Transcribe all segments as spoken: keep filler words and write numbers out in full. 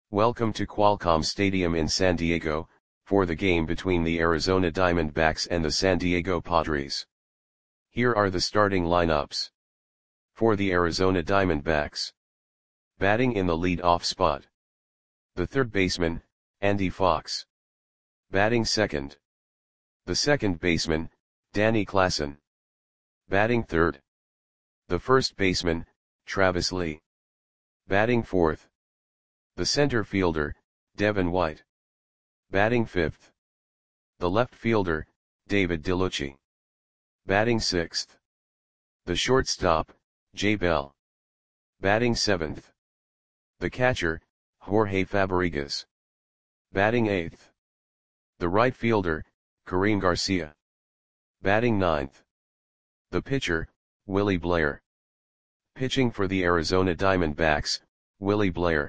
Welcome to Qualcomm Stadium in San Diego, for the game between the Arizona Diamondbacks and the San Diego Padres. Here are the starting lineups. For the Arizona Diamondbacks. Batting in the lead-off spot. The third baseman, Andy Fox. Batting second. The second baseman, Danny Klassen. Batting third. The first baseman, Travis Lee. Batting fourth. The center fielder, Devin White. Batting fifth. The left fielder, David DeLucci. Batting sixth. The shortstop, Jay Bell. Batting seventh. The catcher, Jorge Fabrigas. Batting eighth. The right fielder, Karim Garcia. Batting ninth. The pitcher, Willie Blair. Pitching for the Arizona Diamondbacks, Willie Blair.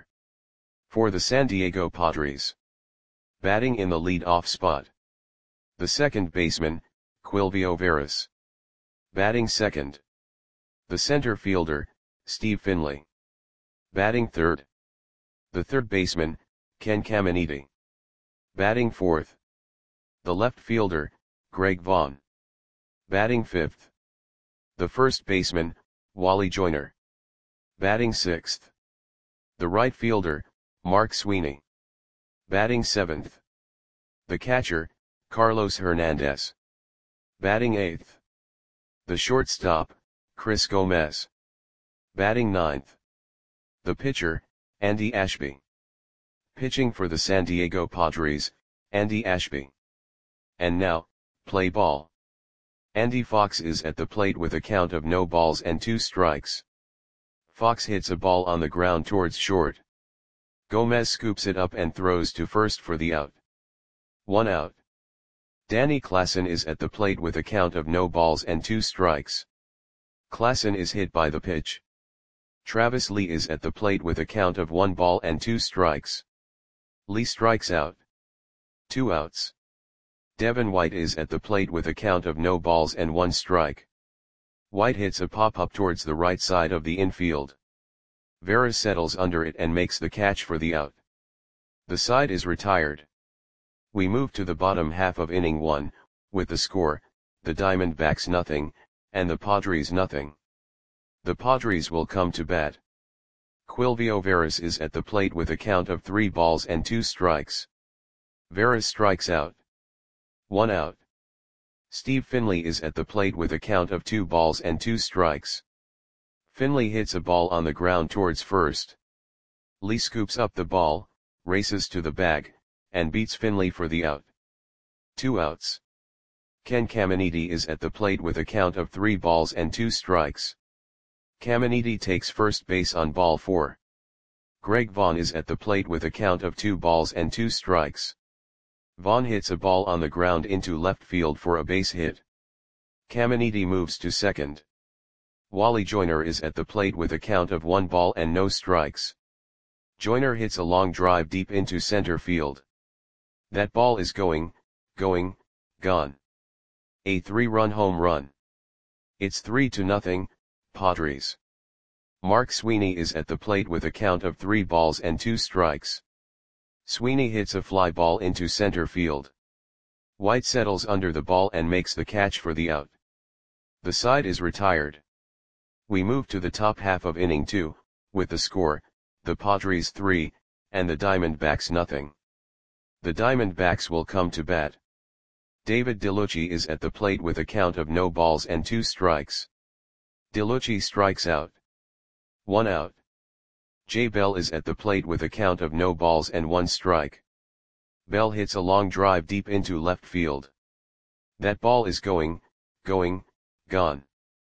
For the San Diego Padres. Batting in the lead-off spot. The second baseman, Quilvio Veras. Batting second. The center fielder, Steve Finley. Batting third. The third baseman, Ken Caminiti. Batting fourth. The left fielder, Greg Vaughn. Batting fifth. The first baseman, Wally Joyner. Batting sixth. The right fielder, Mark Sweeney. Batting seventh. The catcher, Carlos Hernandez. Batting eighth. The shortstop, Chris Gomez. Batting ninth. The pitcher, Andy Ashby. Pitching for the San Diego Padres, Andy Ashby. And now, play ball. Andy Fox is at the plate with a count of no balls and two strikes. Fox hits a ball on the ground towards short. Gomez scoops it up and throws to first for the out. One out. Danny Klassen is at the plate with a count of no balls and two strikes. Klassen is hit by the pitch. Travis Lee is at the plate with a count of one ball and two strikes. Lee strikes out. Two outs. Devin White is at the plate with a count of no balls and one strike. White hits a pop-up towards the right side of the infield. Veras settles under it and makes the catch for the out. The side is retired. We move to the bottom half of inning one, with the score, the Diamondbacks nothing, and the Padres nothing. The Padres will come to bat. Quilvio Veras is at the plate with a count of three balls and two strikes. Veras strikes out. One out. Steve Finley is at the plate with a count of two balls and two strikes. Finley hits a ball on the ground towards first. Lee scoops up the ball, races to the bag, and beats Finley for the out. Two outs. Ken Caminiti is at the plate with a count of three balls and two strikes. Caminiti takes first base on ball four. Greg Vaughn is at the plate with a count of two balls and two strikes. Vaughn hits a ball on the ground into left field for a base hit. Caminiti moves to second. Wally Joyner is at the plate with a count of one ball and no strikes. Joyner hits a long drive deep into center field. That ball is going, going, gone. A three-run home run. It's three to nothing, Padres. Mark Sweeney is at the plate with a count of three balls and two strikes. Sweeney hits a fly ball into center field. White settles under the ball and makes the catch for the out. The side is retired. We move to the top half of inning two, with the score, the Padres three, and the Diamondbacks nothing. The Diamondbacks will come to bat. David DeLucci is at the plate with a count of no balls and two strikes. DeLucci strikes out. One out. Jay Bell is at the plate with a count of no balls and one strike. Bell hits a long drive deep into left field. That ball is going, going, gone.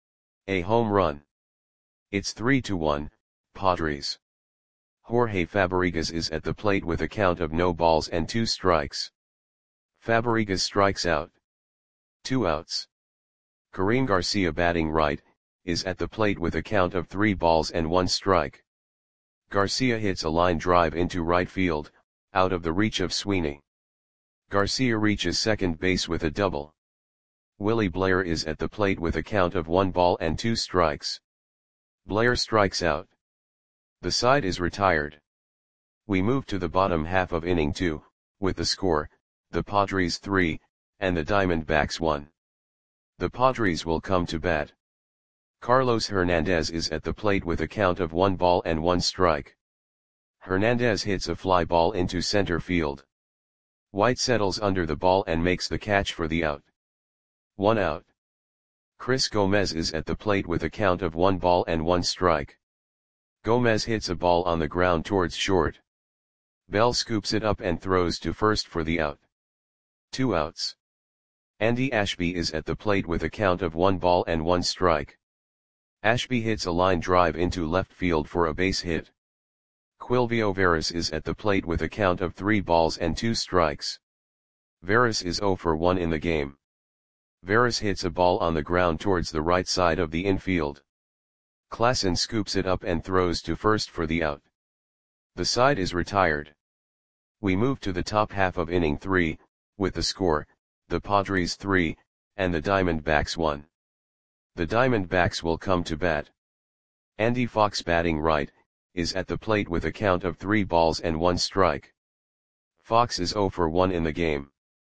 A home run. It's three to one, Padres. Jorge Fabrigas is at the plate with a count of no balls and two strikes. Fabrigas strikes out. Two outs. Karim Garcia, batting right, is at the plate with a count of three balls and one strike. Garcia hits a line drive into right field, out of the reach of Sweeney. Garcia reaches second base with a double. Willie Blair is at the plate with a count of one ball and two strikes. Blair strikes out. The side is retired. We move to the bottom half of inning two, with the score, the Padres three, and the Diamondbacks one. The Padres will come to bat. Carlos Hernandez is at the plate with a count of one ball and one strike. Hernandez hits a fly ball into center field. White settles under the ball and makes the catch for the out. One out. Chris Gomez is at the plate with a count of one ball and one strike. Gomez hits a ball on the ground towards short. Bell scoops it up and throws to first for the out. Two outs. Andy Ashby is at the plate with a count of one ball and one strike. Ashby hits a line drive into left field for a base hit. Quilvio Veras is at the plate with a count of three balls and two strikes. Veras is zero for one in the game. Veras hits a ball on the ground towards the right side of the infield. Klassen scoops it up and throws to first for the out. The side is retired. We move to the top half of inning three, with the score, the Padres three, and the Diamondbacks one. The Diamondbacks will come to bat. Andy Fox, batting right, is at the plate with a count of three balls and one strike. Fox is zero for one in the game.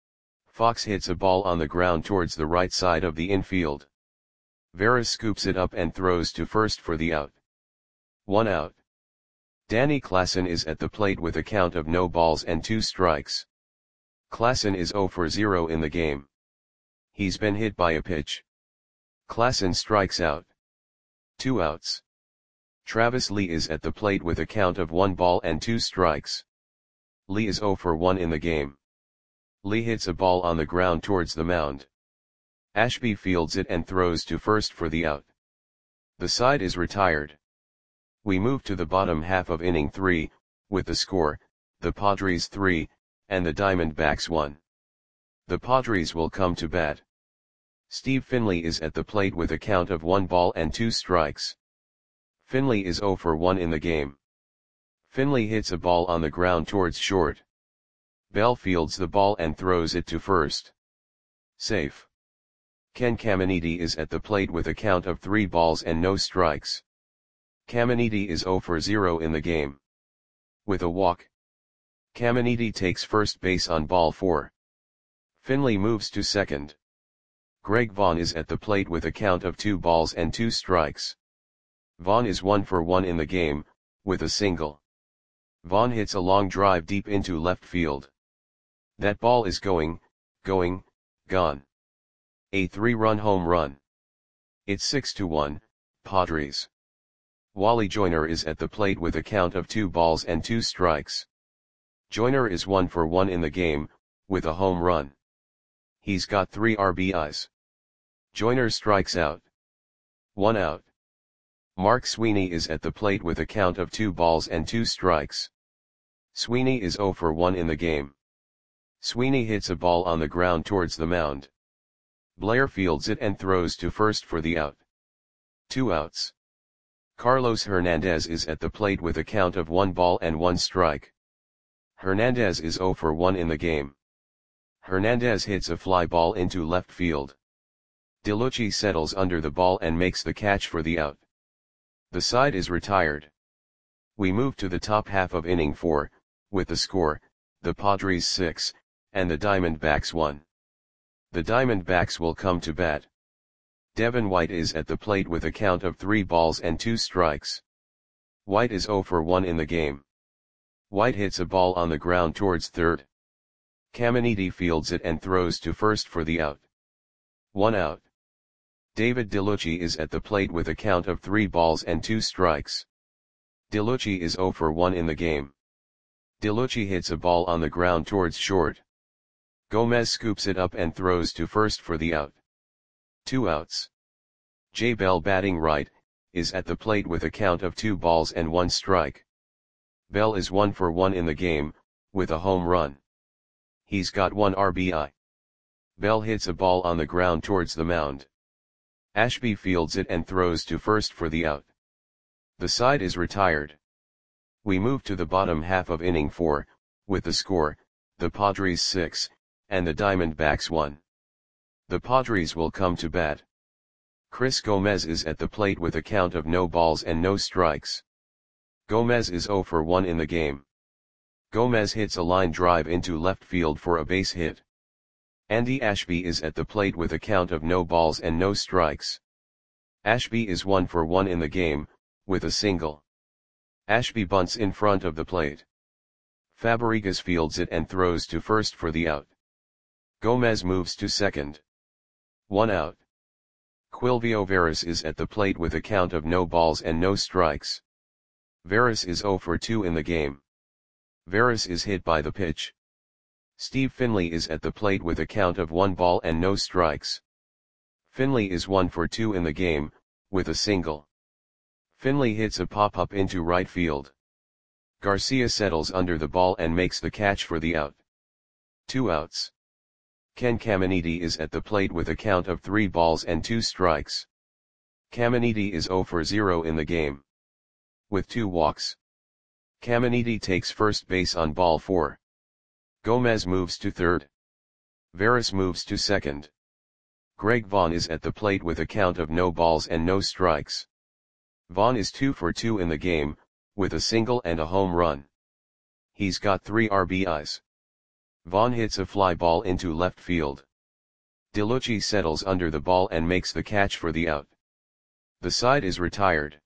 Fox hits a ball on the ground towards the right side of the infield. Veras scoops it up and throws to first for the out. One out. Danny Klassen is at the plate with a count of no balls and two strikes. Klassen is zero for zero in the game. He's been hit by a pitch. Klassen strikes out. Two outs. Travis Lee is at the plate with a count of one ball and two strikes. Lee is zero for one in the game. Lee hits a ball on the ground towards the mound. Ashby fields it and throws to first for the out. The side is retired. We move to the bottom half of inning three, with the score, the Padres three, and the Diamondbacks one. The Padres will come to bat. Steve Finley is at the plate with a count of one ball and two strikes. Finley is zero for one in the game. Finley hits a ball on the ground towards short. Bell fields the ball and throws it to first. Safe. Ken Caminiti is at the plate with a count of three balls and no strikes. Caminiti is zero for zero in the game. With a walk, Caminiti takes first base on ball four. Finley moves to second. Greg Vaughn is at the plate with a count of two balls and two strikes. Vaughn is one for one in the game, with a single. Vaughn hits a long drive deep into left field. That ball is going, going, gone. A three-run home run. It's six to one, Padres. Wally Joyner is at the plate with a count of two balls and two strikes. Joyner is one for one in the game, with a home run. He's got three R B Is. Joyner strikes out. One out. Mark Sweeney is at the plate with a count of two balls and two strikes. Sweeney is zero for one in the game. Sweeney hits a ball on the ground towards the mound. Blair fields it and throws to first for the out. Two outs. Carlos Hernandez is at the plate with a count of one ball and one strike. Hernandez is zero for one in the game. Hernandez hits a fly ball into left field. DeLucci settles under the ball and makes the catch for the out. The side is retired. We move to the top half of inning four, with the score, the Padres six, and the Diamondbacks one. The Diamondbacks will come to bat. Devin White is at the plate with a count of three balls and two strikes. White is zero for one in the game. White hits a ball on the ground towards third. Caminiti fields it and throws to first for the out. One out. David DeLucci is at the plate with a count of three balls and two strikes. DeLucci is zero for one in the game. DeLucci hits a ball on the ground towards short. Gomez scoops it up and throws to first for the out. Two outs. Jay Bell, batting right, is at the plate with a count of two balls and one strike. Bell is one for one in the game, with a home run. He's got one R B I. Bell hits a ball on the ground towards the mound. Ashby fields it and throws to first for the out. The side is retired. We move to the bottom half of inning four, with the score, the Padres six, and the Diamondbacks one. The Padres will come to bat. Chris Gomez is at the plate with a count of no balls and no strikes. Gomez is zero for one in the game. Gomez hits a line drive into left field for a base hit. Andy Ashby is at the plate with a count of no balls and no strikes. Ashby is one for one in the game, with a single. Ashby bunts in front of the plate. Fabregas fields it and throws to first for the out. Gomez moves to second. One out. Quilvio Veras is at the plate with a count of no balls and no strikes. Veras is zero for two in the game. Veras is hit by the pitch. Steve Finley is at the plate with a count of one ball and no strikes. Finley is one for two in the game, with a single. Finley hits a pop-up into right field. Garcia settles under the ball and makes the catch for the out. Two outs. Ken Caminiti is at the plate with a count of three balls and two strikes. Caminiti is zero for zero in the game. With two walks. Caminiti takes first base on ball four. Gomez moves to third. Veras moves to second. Greg Vaughn is at the plate with a count of no balls and no strikes. Vaughn is two for two in the game, with a single and a home run. He's got three R B Is. Vaughn hits a fly ball into left field. DeLucci settles under the ball and makes the catch for the out. The side is retired.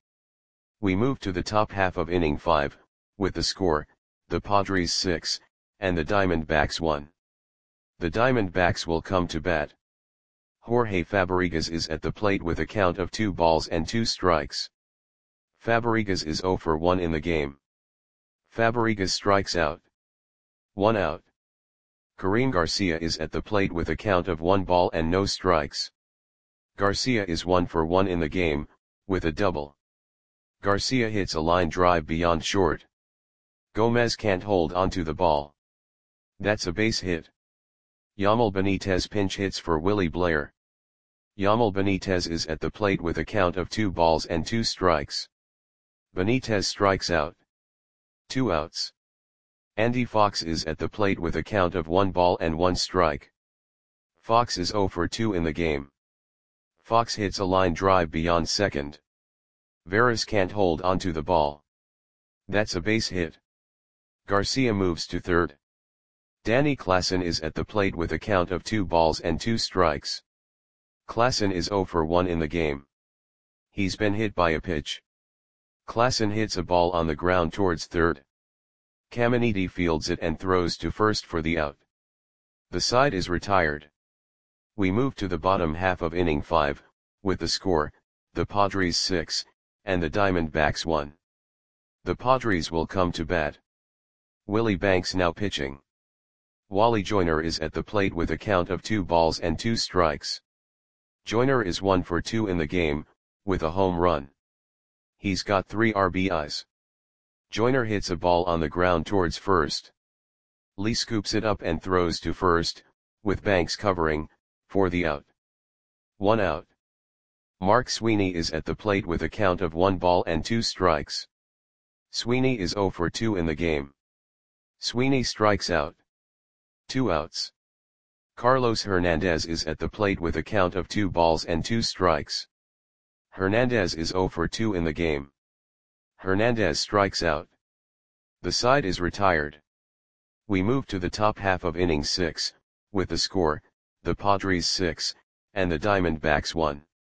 We move to the top half of inning five, with the score, the Padres six, and the Diamondbacks one. The Diamondbacks will come to bat. Jorge Fabregas is at the plate with a count of two balls and two strikes. Fabregas is zero for one in the game. Fabregas strikes out. One out. Karim Garcia is at the plate with a count of one ball and no strikes. Garcia is one for one in the game, with a double. Garcia hits a line drive beyond short. Gomez can't hold onto the ball. That's a base hit. Yamil Benitez pinch hits for Willie Blair. Yamil Benitez is at the plate with a count of two balls and two strikes. Benitez strikes out. Two outs. Andy Fox is at the plate with a count of one ball and one strike. Fox is zero for two in the game. Fox hits a line drive beyond second. Veras can't hold onto the ball. That's a base hit. Garcia moves to third. Danny Klassen is at the plate with a count of two balls and two strikes. Klassen is zero for one in the game. He's been hit by a pitch. Klassen hits a ball on the ground towards third. Caminiti fields it and throws to first for the out. The side is retired. We move to the bottom half of inning five, with the score, the Padres six, and the Diamondbacks one. The Padres will come to bat. Willie Banks now pitching. Wally Joyner is at the plate with a count of two balls and two strikes. Joyner is one for two in the game, with a home run. He's got three R B Is. Joyner hits a ball on the ground towards first. Lee scoops it up and throws to first, with Banks covering, for the out. One out. Mark Sweeney is at the plate with a count of one ball and two strikes. Sweeney is zero for two in the game. Sweeney strikes out. Two outs. Carlos Hernandez is at the plate with a count of two balls and two strikes. Hernandez is zero for two in the game. Hernandez strikes out. The side is retired. We move to the top half of inning six, with the score, the Padres six, and the Diamondbacks one.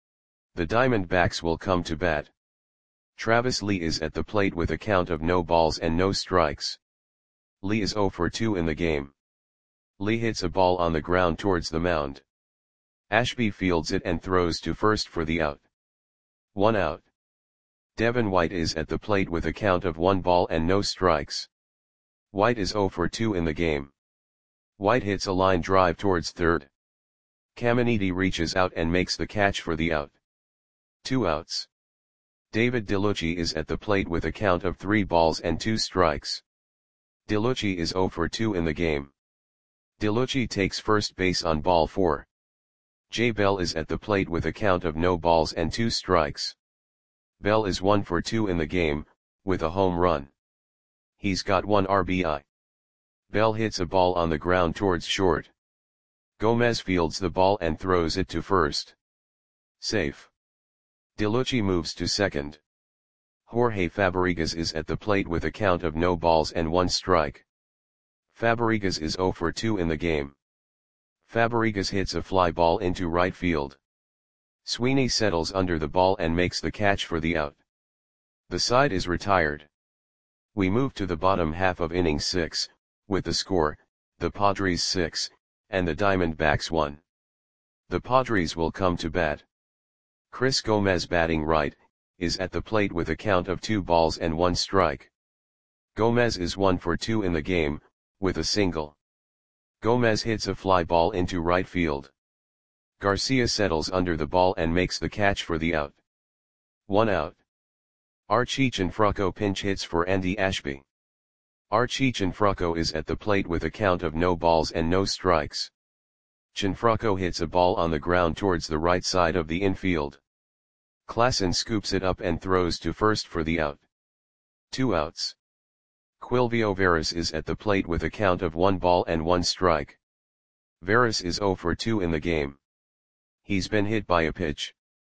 The Diamondbacks will come to bat. Travis Lee is at the plate with a count of no balls and no strikes. Lee is zero for two in the game. Lee hits a ball on the ground towards the mound. Ashby fields it and throws to first for the out. One out. Devin White is at the plate with a count of one ball and no strikes. White is zero for two in the game. White hits a line drive towards third. Caminiti reaches out and makes the catch for the out. Two outs. David DeLucci is at the plate with a count of three balls and two strikes. DeLucci is zero for two in the game. DeLucci takes first base on ball four. Jay Bell is at the plate with a count of no balls and two strikes. Bell is one for two in the game, with a home run. He's got one R B I. Bell hits a ball on the ground towards short. Gomez fields the ball and throws it to first. Safe. DeLucci moves to second. Jorge Fabregas is at the plate with a count of no balls and one strike. Fabregas is zero for two in the game. Fabregas hits a fly ball into right field. Sweeney settles under the ball and makes the catch for the out. The side is retired. We move to the bottom half of inning six, with the score, the Padres six, and the Diamondbacks one. The Padres will come to bat. Chris Gomez, batting right, is at the plate with a count of two balls and one strike. Gomez is one for two in the game, with a single. Gomez hits a fly ball into right field. Garcia settles under the ball and makes the catch for the out. One out. Archie Cianfrocco pinch hits for Andy Ashby. Archie Cianfrocco is at the plate with a count of no balls and no strikes. Cianfrocco hits a ball on the ground towards the right side of the infield. Klassen scoops it up and throws to first for the out. Two outs. Quilvio Veras is at the plate with a count of one ball and one strike. Veras is zero for two in the game. He's been hit by a pitch.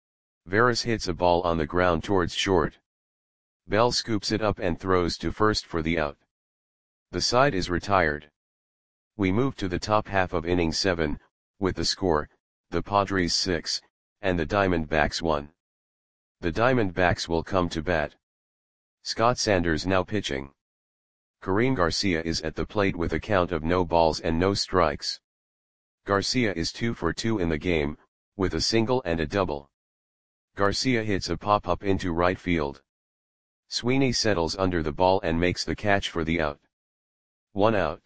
Veras hits a ball on the ground towards short. Bell scoops it up and throws to first for the out. The side is retired. We move to the top half of inning seven, with the score, the Padres six, and the Diamondbacks one. The Diamondbacks will come to bat. Scott Sanders now pitching. Karim Garcia is at the plate with a count of no balls and no strikes. Garcia is two for two in the game, with a single and a double. Garcia hits a pop-up into right field. Sweeney settles under the ball and makes the catch for the out. One out.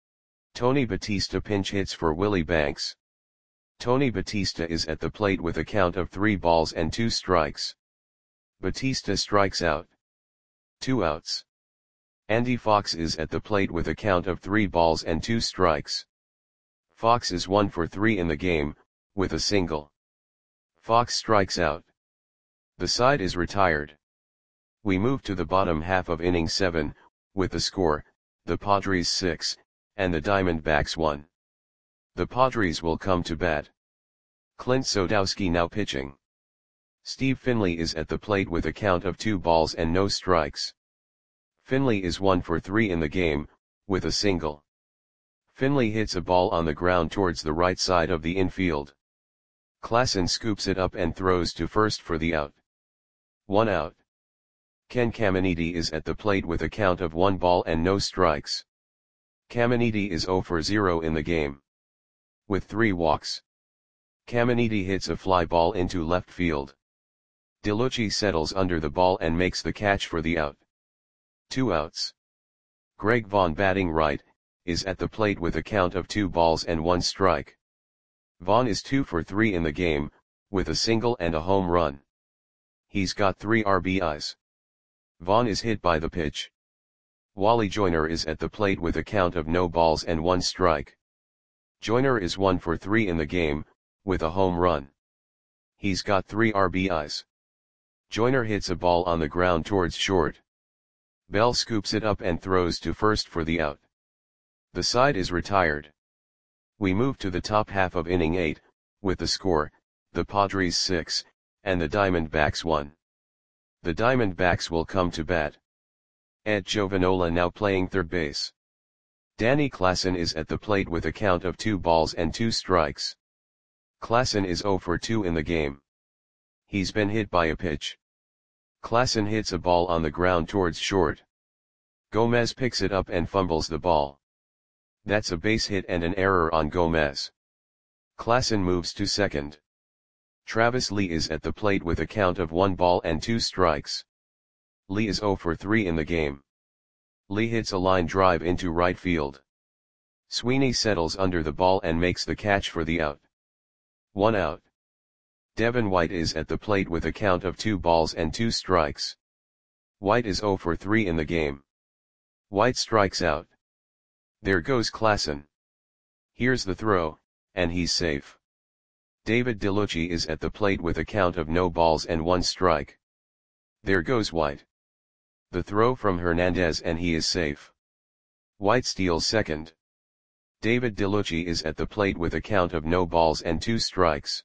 Tony Batista pinch hits for Willie Banks. Tony Batista is at the plate with a count of three balls and two strikes. Batista strikes out. Two outs. Andy Fox is at the plate with a count of three balls and two strikes. Fox is one for three in the game, with a single. Fox strikes out. The side is retired. We move to the bottom half of inning seven, with the score, the Padres six, and the Diamondbacks one. The Padres will come to bat. Clint Sodowski now pitching. Steve Finley is at the plate with a count of two balls and no strikes. Finley is one for three in the game, with a single. Finley hits a ball on the ground towards the right side of the infield. Klassen scoops it up and throws to first for the out. One out. Ken Caminiti is at the plate with a count of one ball and no strikes. Caminiti is zero for zero in the game. With three walks. Caminiti hits a fly ball into left field. DeLucci settles under the ball and makes the catch for the out. Two outs. Greg Vaughn, batting right, is at the plate with a count of two balls and one strike. Vaughn is two for three in the game, with a single and a home run. He's got three R B Is. Vaughn is hit by the pitch. Wally Joyner is at the plate with a count of no balls and one strike. Joyner is one for three in the game, with a home run. He's got three R B Is. Joyner hits a ball on the ground towards short. Bell scoops it up and throws to first for the out. The side is retired. We move to the top half of inning eight, with the score, the Padres six, and the Diamondbacks one. The Diamondbacks will come to bat. Ed Giovanola now playing third base. Danny Klassen is at the plate with a count of two balls and two strikes. Klassen is zero for two in the game. He's been hit by a pitch. Klassen hits a ball on the ground towards short. Gomez picks it up and fumbles the ball. That's a base hit and an error on Gomez. Klassen moves to second. Travis Lee is at the plate with a count of one ball and two strikes. Lee is zero for three in the game. Lee hits a line drive into right field. Sweeney settles under the ball and makes the catch for the out. One out. Devin White is at the plate with a count of two balls and two strikes. White is zero for three in the game. White strikes out. There goes Klassen. Here's the throw, and he's safe. David DeLucci is at the plate with a count of no balls and one strike. There goes White. The throw from Hernandez and he is safe. White steals second. David DeLucci is at the plate with a count of no balls and two strikes.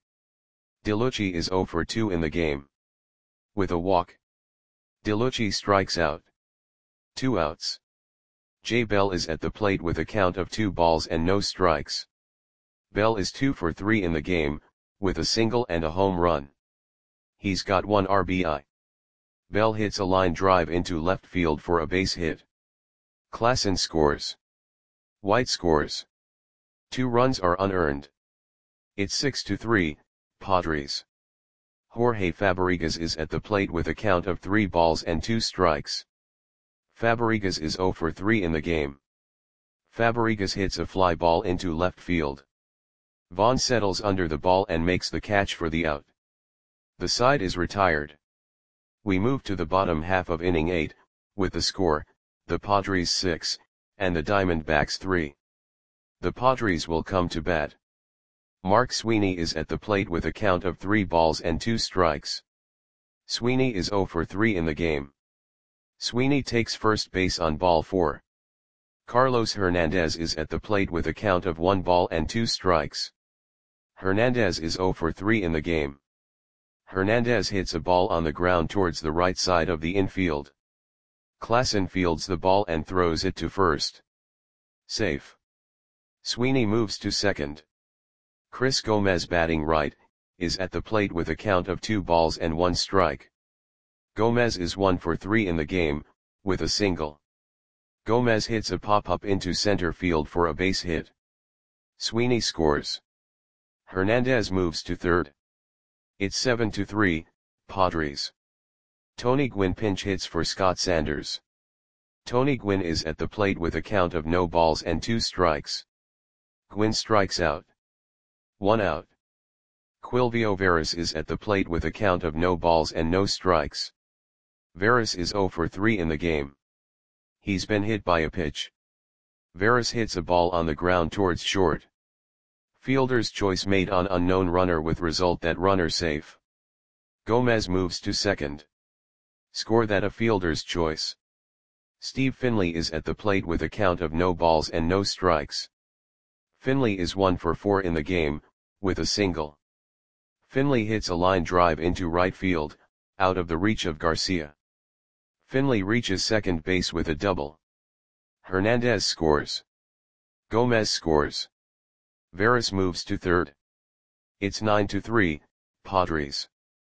DeLucci is zero for two in the game. With a walk. DeLucci strikes out. Two outs. Jay Bell is at the plate with a count of two balls and no strikes. Bell is two for three in the game, with a single and a home run. He's got one R B I. Bell hits a line drive into left field for a base hit. Klassen scores. White scores. Two runs are unearned. It's six to three, Padres. Jorge Fabregas is at the plate with a count of three balls and two strikes. Fabregas is zero for three in the game. Fabregas hits a fly ball into left field. Vaughn settles under the ball and makes the catch for the out. The side is retired. We move to the bottom half of inning eight, with the score, the Padres six, and the Diamondbacks three. The Padres will come to bat. Mark Sweeney is at the plate with a count of three balls and two strikes. Sweeney is zero for three in the game. Sweeney takes first base on ball four. Carlos Hernandez is at the plate with a count of one ball and two strikes. Hernandez is zero for three in the game. Hernandez hits a ball on the ground towards the right side of the infield. Klassen fields the ball and throws it to first. Safe. Sweeney moves to second. Chris Gomez, batting right, is at the plate with a count of two balls and one strike. Gomez is one for three in the game, with a single. Gomez hits a pop-up into center field for a base hit. Sweeney scores. Hernandez moves to third. It's seven to three, Padres. Tony Gwynn pinch hits for Scott Sanders. Tony Gwynn is at the plate with a count of no balls and two strikes. Gwynn strikes out. One out. Quilvio Veras is at the plate with a count of no balls and no strikes. Veras is zero for three in the game. He's been hit by a pitch. Veras hits a ball on the ground towards short. Fielder's choice made on unknown runner with result that runner safe. Gomez moves to second. Score that a fielder's choice. Steve Finley is at the plate with a count of no balls and no strikes. Finley is one for four in the game, with a single. Finley hits a line drive into right field, out of the reach of Garcia. Finley reaches second base with a double. Hernandez scores. Gomez scores. Veras moves to third. It's nine to three, Padres.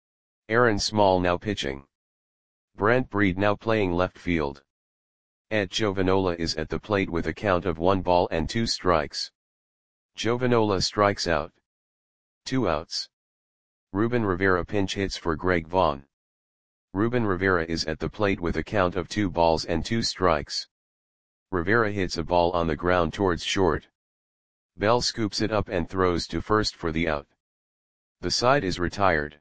Aaron Small now pitching. Brent Breed now playing left field. Ed Giovanola is at the plate with a count of one ball and two strikes. Giovanola strikes out. Two outs. Ruben Rivera pinch hits for Greg Vaughn. Ruben Rivera is at the plate with a count of two balls and two strikes. Rivera hits a ball on the ground towards short. Bell scoops it up and throws to first for the out. The side is retired.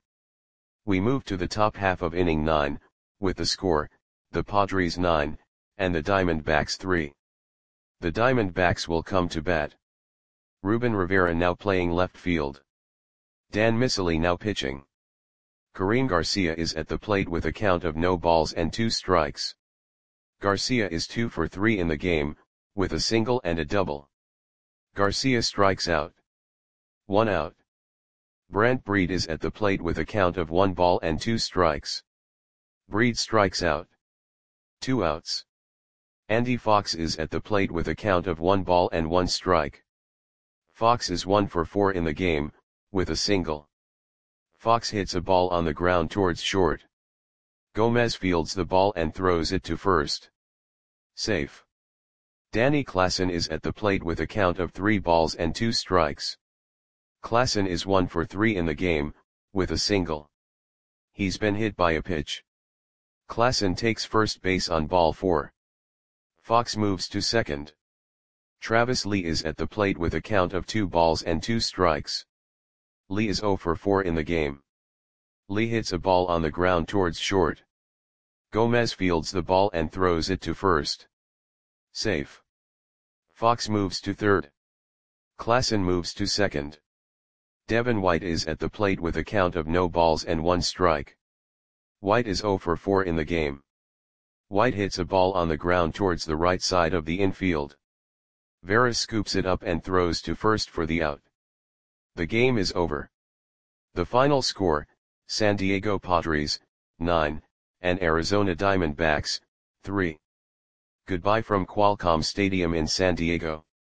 We move to the top half of inning nine, with the score, the Padres nine, and the Diamondbacks three. The Diamondbacks will come to bat. Ruben Rivera now playing left field. Dan Miceli now pitching. Karim Garcia is at the plate with a count of no balls and two strikes. Garcia is two for three in the game, with a single and a double. Garcia strikes out. One out. Brent Breed is at the plate with a count of one ball and two strikes. Breed strikes out. Two outs. Andy Fox is at the plate with a count of one ball and one strike. Fox is one for four in the game, with a single. Fox hits a ball on the ground towards short. Gomez fields the ball and throws it to first. Safe. Danny Klassen is at the plate with a count of three balls and two strikes. Klassen is one for three in the game, with a single. He's been hit by a pitch. Klassen takes first base on ball four. Fox moves to second. Travis Lee is at the plate with a count of two balls and two strikes. Lee is zero for four in the game. Lee hits a ball on the ground towards short. Gomez fields the ball and throws it to first. Safe. Fox moves to third. Klassen moves to second. Devin White is at the plate with a count of no balls and one strike. White is zero for four in the game. White hits a ball on the ground towards the right side of the infield. Veras scoops it up and throws to first for the out. The game is over. The final score, San Diego Padres, nine, and Arizona Diamondbacks, three. Goodbye from Qualcomm Stadium in San Diego.